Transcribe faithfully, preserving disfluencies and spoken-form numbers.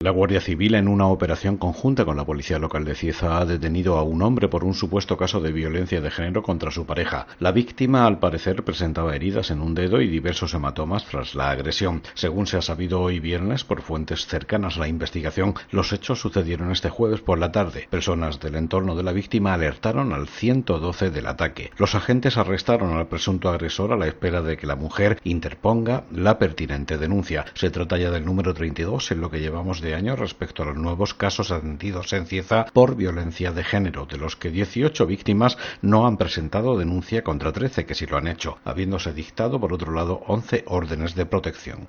La Guardia Civil, en una operación conjunta con la Policía Local de Cieza, ha detenido a un hombre por un supuesto caso de violencia de género contra su pareja. La víctima, al parecer, presentaba heridas en un dedo y diversos hematomas tras la agresión. Según se ha sabido hoy viernes por fuentes cercanas a la investigación, los hechos sucedieron este jueves por la tarde. Personas del entorno de la víctima alertaron al ciento doce del ataque. Los agentes arrestaron al presunto agresor a la espera de que la mujer interponga la pertinente denuncia. Se trata ya del número treinta y dos en lo que llevamos de años respecto a los nuevos casos atendidos en Cieza por violencia de género, de los que dieciocho víctimas no han presentado denuncia contra trece que sí lo han hecho, habiéndose dictado por otro lado once órdenes de protección.